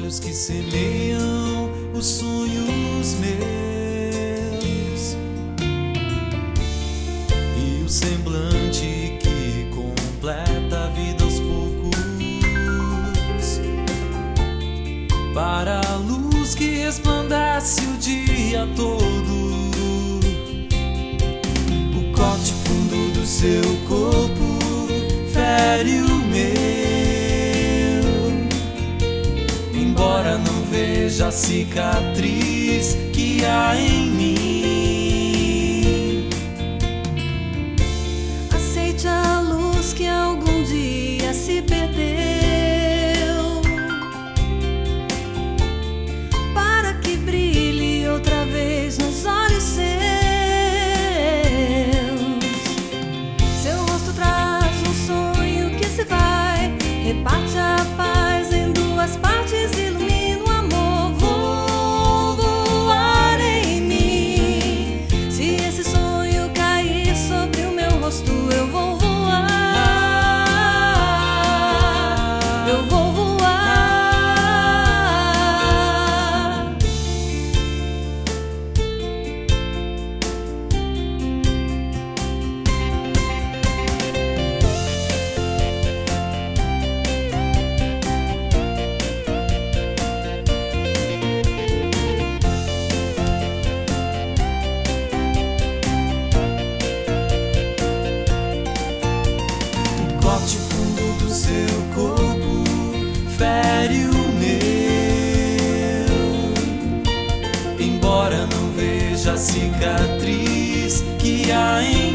olhos que semeiam os sonhos meus e o semblante que completa a vida aos poucos, para a luz que resplandece o dia todo. O corte fundo do seu corpo fere o meu, embora não veja a cicatriz que há em mim. Aceite a luz que algum dia se perdeu, para que brilhe outra vez nos olhos seus. Seu rosto traz um sonho que se vai, reparte a paz em duas partes, ilumina o amor. Vou voar em mim. Se esse sonho cair sobre o meu rosto, eu vou voar. Eu vou voar. Corte fundo do seu corpo fere o meu, embora não veja a cicatriz que há em